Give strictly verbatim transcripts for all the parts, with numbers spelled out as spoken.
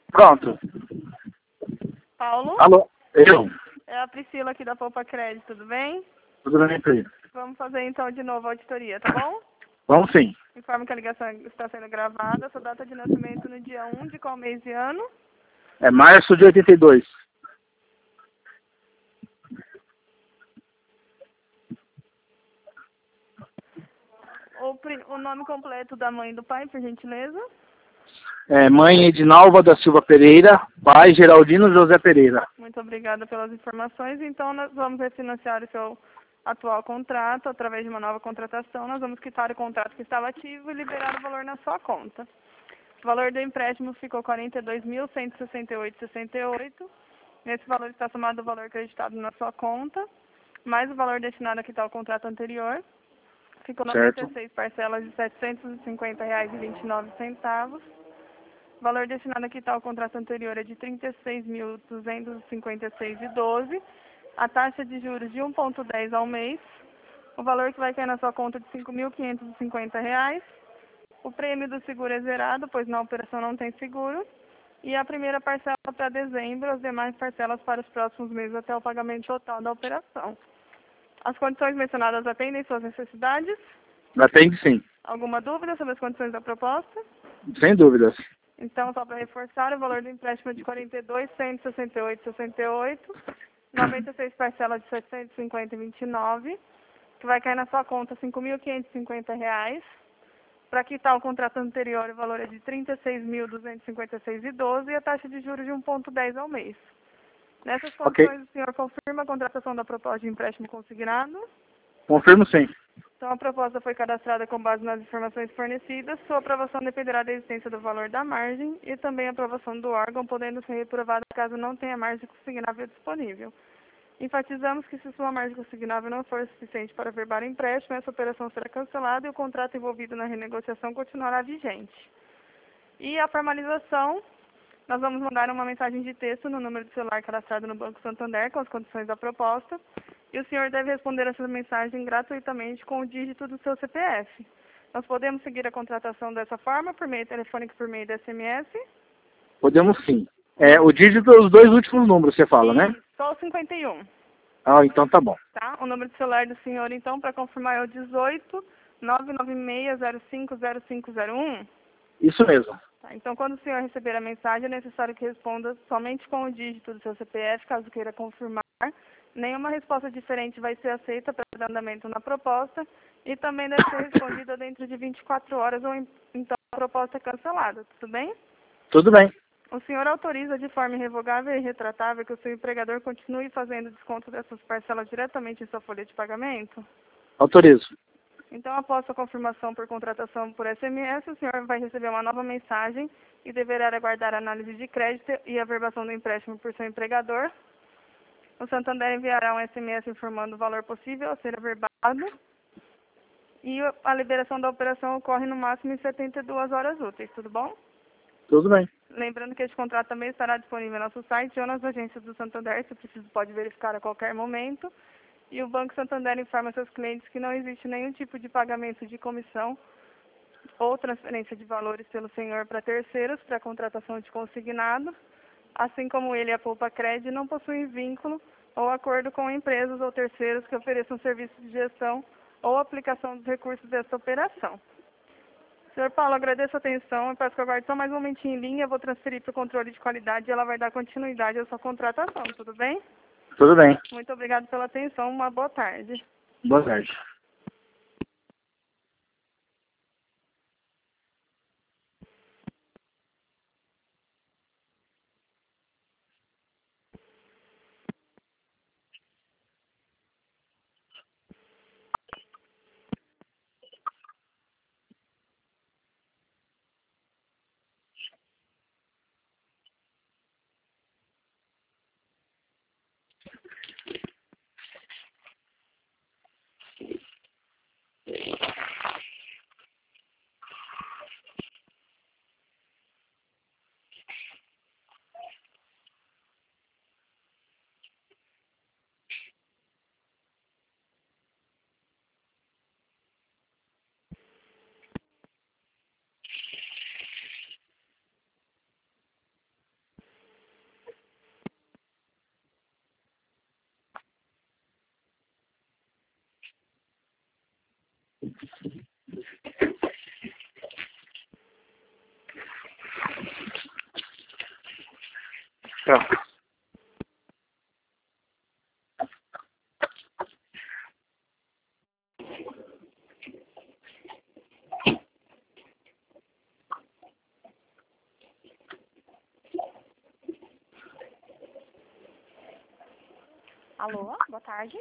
Pronto. Paulo? Alô? Eu? É a Priscila aqui da Poupa Crédito, tudo bem? Tudo bem, Pri? Vamos fazer então de novo a auditoria, tá bom? Vamos sim. Informe que a ligação está sendo gravada, sua data de nascimento no dia um de qual mês e ano? É março de oitenta e dois. O, pri- o nome completo da mãe e do pai, por gentileza? É, mãe Edinalva da Silva Pereira, pai Geraldino José Pereira. Muito obrigada pelas informações. Então, nós vamos refinanciar o seu atual contrato através de uma nova contratação. Nós vamos quitar o contrato que estava ativo e liberar o valor na sua conta. O valor do empréstimo ficou quarenta e dois mil cento e sessenta e oito vírgula sessenta e oito. Nesse valor está somado o valor acreditado na sua conta, mais o valor destinado a quitar o contrato anterior. Ficou noventa e Certo. seis parcelas de setecentos e cinquenta reais e vinte e nove centavos. O valor destinado a quitar o contrato anterior é de trinta e seis mil duzentos e cinquenta e seis reais e doze centavos. A taxa de juros de um vírgula dez ao mês. O valor que vai cair na sua conta é de cinco mil quinhentos e cinquenta reais. O prêmio do seguro é zerado, pois na operação não tem seguro. E a primeira parcela para dezembro, as demais parcelas para os próximos meses até o pagamento total da operação. As condições mencionadas atendem suas necessidades? Atende sim. Alguma dúvida sobre as condições da proposta? Sem dúvidas. Então, só para reforçar, o valor do empréstimo é de quarenta e dois mil cento e sessenta e oito reais e sessenta e oito centavos, noventa e seis parcelas de setecentos e cinquenta reais e vinte e nove centavos, que vai cair na sua conta cinco mil quinhentos e cinquenta reais. Para quitar o contrato anterior, o valor é de trinta e seis mil duzentos e cinquenta e seis reais e doze centavos e a taxa de juros de um vírgula dez ao mês. Nessas Ok. condições, o senhor confirma a contratação da proposta de empréstimo consignado? Confirmo sim. Então, a proposta foi cadastrada com base nas informações fornecidas. Sua aprovação dependerá da existência do valor da margem e também a aprovação do órgão, podendo ser reprovada caso não tenha margem consignável disponível. Enfatizamos que se sua margem consignável não for suficiente para verbar o empréstimo, essa operação será cancelada e o contrato envolvido na renegociação continuará vigente. E a formalização, nós vamos mandar uma mensagem de texto no número de celular cadastrado no Banco Santander com as condições da proposta. E o senhor deve responder essa mensagem gratuitamente com o dígito do seu C P F. Nós podemos seguir a contratação dessa forma, por meio telefônico e por meio de S M S? Podemos sim. É, o dígito é os dois últimos números, você fala, né? E só o cinquenta e um, Ah, então tá bom. tá? O número de celular do senhor, então, para confirmar é o dezoito, nove nove seis zero cinco zero cinco zero um. Isso mesmo. Tá, então, quando o senhor receber a mensagem, é necessário que responda somente com o dígito do seu C P F, caso queira confirmar. Nenhuma resposta diferente vai ser aceita para dar andamento na proposta e também deve ser respondida dentro de vinte e quatro horas ou em- então a proposta é cancelada, tudo bem? Tudo bem. O senhor autoriza de forma irrevogável e retratável que o seu empregador continue fazendo desconto dessas parcelas diretamente em sua folha de pagamento? Autorizo. Então, após sua confirmação por contratação por S M S, o senhor vai receber uma nova mensagem e deverá aguardar a análise de crédito e a averbação do empréstimo por seu empregador. O Santander enviará um S M S informando o valor possível a ser averbado e a liberação da operação ocorre no máximo em setenta e duas horas úteis, tudo bom? Tudo bem. Lembrando que este contrato também estará disponível no nosso site ou nas agências do Santander, se preciso pode verificar a qualquer momento. E o Banco Santander informa seus clientes que não existe nenhum tipo de pagamento de comissão ou transferência de valores pelo senhor para terceiros para contratação de consignado, assim como ele e a Poupa Crédito não possuem vínculo ou acordo com empresas ou terceiros que ofereçam serviços de gestão ou aplicação dos recursos desta operação. Senhor Paulo, agradeço a atenção e peço que aguarde só mais um momentinho em linha. Eu vou transferir para o controle de qualidade e ela vai dar continuidade à sua contratação, tudo bem? Tudo bem. Muito obrigada pela atenção. Uma boa tarde. Boa tarde. Tá. Alô, boa tarde.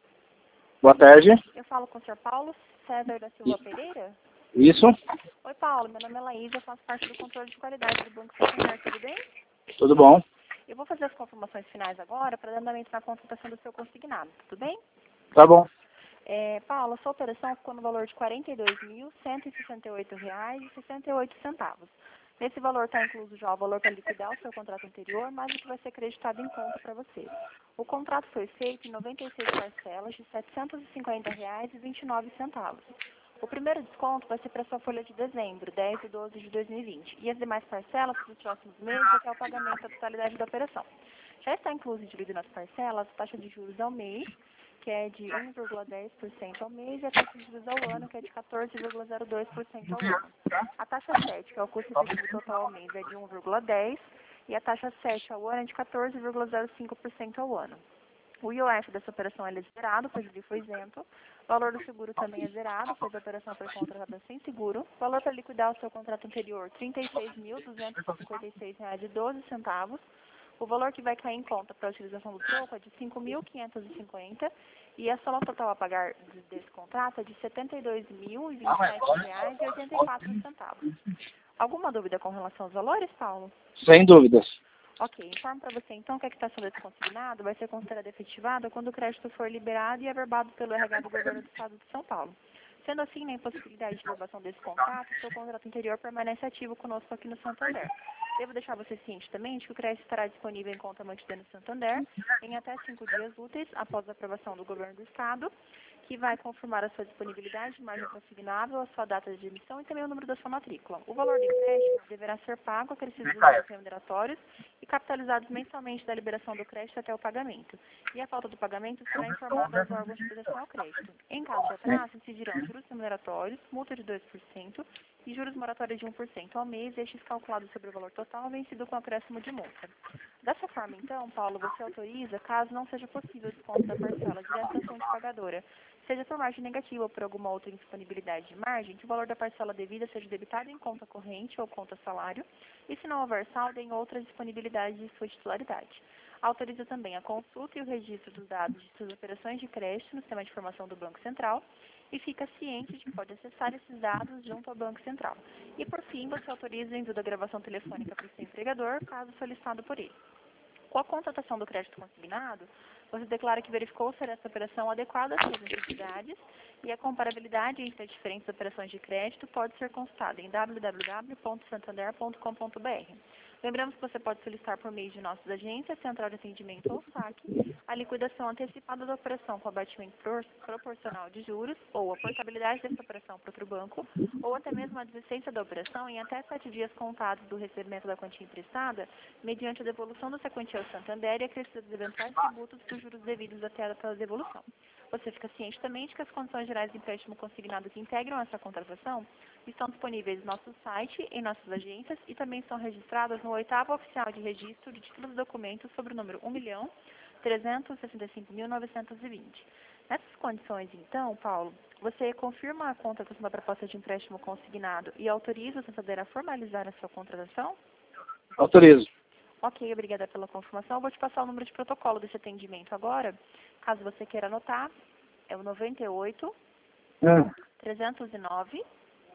Boa tarde. Eu falo com o senhor Paulo César da Silva Pereira. Isso? Oi, Paulo. Meu nome é Laís, eu faço parte do controle de qualidade do Banco Santander, tudo bem? Tudo bom? Eu vou fazer as confirmações finais agora para dar andamento na contratação do seu consignado, tudo bem? Tá bom. É, Paulo, a sua operação ficou no valor de quarenta e dois mil, cento e sessenta e oito reais e sessenta e oito centavos. Nesse valor está incluso já o valor para liquidar o seu contrato anterior, mais o que vai ser acreditado em conta para você. O contrato foi feito em noventa e seis parcelas de setecentos e cinquenta reais e vinte e nove centavos. O primeiro desconto vai ser para a sua folha de dezembro, dez de doze de dois mil e vinte. E as demais parcelas para os próximos meses até o pagamento da totalidade da operação. Já está incluso e diluído nas parcelas a taxa de juros ao mês, que é de um vírgula dez por cento ao mês, e a taxa de juros ao ano, que é de quatorze vírgula zero dois por cento ao ano. A taxa sete, que é o custo efetivo total ao mês, é de um vírgula dez por cento, e a taxa sete ao ano é de quatorze vírgula zero cinco por cento ao ano. O I O F dessa operação ele é zerado, pois ele foi isento. O valor do seguro também é zerado, pois a operação foi contratada sem seguro. O valor para liquidar o seu contrato anterior, trinta e seis mil, duzentos e cinquenta e seis reais e doze centavos. O valor que vai cair em conta para a utilização do troco é de cinco mil quinhentos e cinquenta e a soma total a pagar desse contrato é de setenta e dois mil e vinte e sete reais e oitenta e quatro centavos. Alguma dúvida com relação aos valores, Paulo? Sem dúvidas. Ok, informo para você então que a quitação desse consignado vai ser considerada efetivada quando o crédito for liberado e averbado pelo R H do Governo do Estado de São Paulo. Sendo assim, na impossibilidade de verbação desse contrato, seu contrato anterior permanece ativo conosco aqui no Santander. Devo deixar você ciente também de que o crédito estará disponível em conta mantida no Santander em até cinco dias úteis após a aprovação do Governo do Estado, que vai confirmar a sua disponibilidade, margem consignável, a sua data de emissão e também o número da sua matrícula. O valor do empréstimo deverá ser pago, acrescidos dos juros remuneratórios e capitalizados mensalmente da liberação do crédito até o pagamento. E a falta do pagamento será informada aos órgãos de proteção ao crédito. Em caso de atraso, incidirão juros remuneratórios, multa de dois por cento e juros moratórios de um por cento ao mês, estes calculados sobre o valor total, vencido com acréscimo de multa. Dessa forma, então, Paulo, você autoriza, caso não seja possível o desconto da parcela direto da fonte pagadora, seja por margem negativa ou por alguma outra indisponibilidade de margem, que o valor da parcela devida seja debitado em conta corrente ou conta salário, e se não houver saldo, em outra disponibilidade de sua titularidade. Autoriza também a consulta e o registro dos dados de suas operações de crédito no sistema de informação do Banco Central e fica ciente de que pode acessar esses dados junto ao Banco Central. E, por fim, você autoriza o envio da gravação telefônica para o seu empregador, caso solicitado por ele. Com a contratação do crédito consignado, você declara que verificou ser essa operação adequada às suas necessidades e a comparabilidade entre as diferentes operações de crédito pode ser consultada em w w w ponto santander ponto com ponto b r. Lembramos que você pode solicitar por meio de nossas agências, central de atendimento ou saque, a liquidação antecipada da operação com abatimento proporcional de juros ou a portabilidade dessa operação para outro banco, ou até mesmo a desistência da operação em até sete dias contados do recebimento da quantia emprestada, mediante a devolução dessa quantia ao Santander e acrescida dos eventuais tributos dos juros devidos até a data da devolução. Você fica ciente também de que as condições gerais de empréstimo consignado que integram essa contratação estão disponíveis no nosso site, em nossas agências e também estão registradas no oitavo oficial de registro de títulos e documentos sobre o número um milhão trezentos e sessenta e cinco mil novecentos e vinte. Nessas condições, então, Paulo, você confirma a contratação da proposta de empréstimo consignado e autoriza o Santander a formalizar a sua contratação? Autorizo. Ok, obrigada pela confirmação. Eu vou te passar o número de protocolo desse atendimento agora. Caso você queira anotar, é o noventa e oito, Hum, trezentos e nove,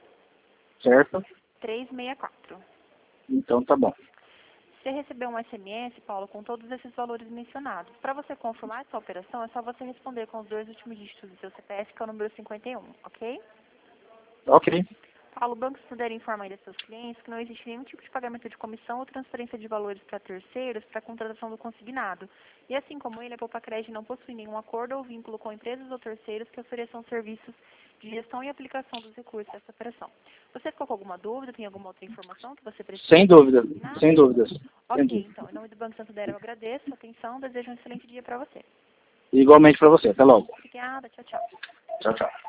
certo? trezentos e sessenta e quatro. Então tá bom. Você recebeu um S M S, Paulo, com todos esses valores mencionados. Para você confirmar essa operação, é só você responder com os dois últimos dígitos do seu C P F, que é o número cinquenta e um, ok? Ok. Paulo, o banco puder informar ainda seus clientes que não existe nenhum tipo de pagamento de comissão ou transferência de valores para terceiros para a contratação do consignado. E assim como ele, a Poupa Crédito não possui nenhum acordo ou vínculo com empresas ou terceiros que ofereçam serviços de gestão e aplicação dos recursos dessa operação. Você ficou com alguma dúvida? Tem alguma outra informação que você precisa? Sem dúvida. Sem dúvidas. Sem Ok, dúvida. então, em nome do Banco Santander eu agradeço a atenção, desejo um excelente dia para você. Igualmente para você. Até logo. Obrigada, tchau, tchau. Tchau, tchau.